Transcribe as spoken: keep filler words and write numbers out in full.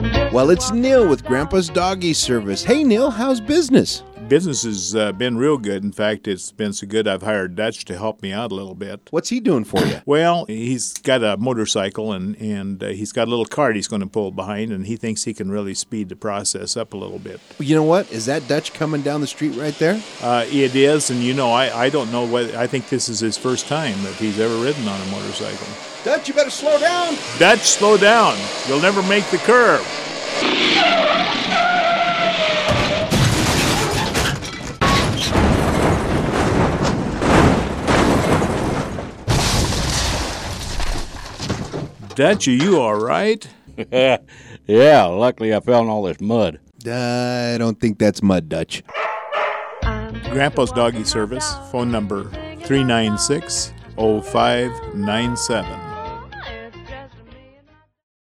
Well, it's Neil with Grandpa's Doggy Service. Hey, Neil, how's business? Business has uh, been real good. In fact, it's been so good I've hired Dutch to help me out a little bit. What's he doing for you? Well, he's got a motorcycle, and, and uh, he's got a little cart he's going to pull behind, and he thinks he can really speed the process up a little bit. You know what? Is that Dutch coming down the street right there? Uh, it is, and you know, I, I don't know whether, I think this is his first time that he's ever ridden on a motorcycle. Dutch, you better slow down. Dutch, slow down. You'll never make the curve. Dutch, are you all right? Yeah, luckily I fell in all this mud. Uh, I don't think that's mud, Dutch. Grandpa's Doggy Service, phone number three nine six, oh five nine seven.